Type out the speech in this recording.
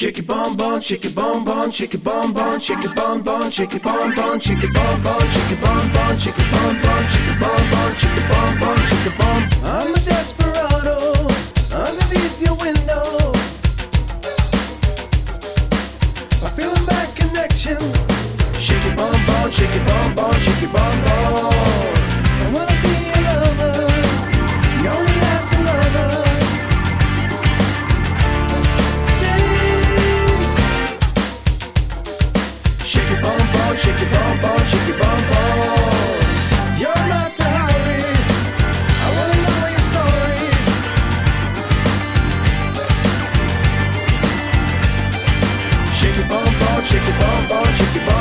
Shake it bum bum, shake it bum bum, shake it bum bum, shake it bum bum, shake it bum bum, shake it bum bum, shake it bum bum, shake it bum bum, shake it bum bum, shake it bum bum, shake it bum. I'm a desperado underneath your window. I feel a bad connection. Shake it bum bum, shake it bum bum, shake it bum bum. I wanna be a lover, the only that's a lover. Shake it bum bum, shake it bum bum, shake it bum bum. You're not to hurry. I wanna know your story. Shake it bum bum, shake it bum bum, shake it bum.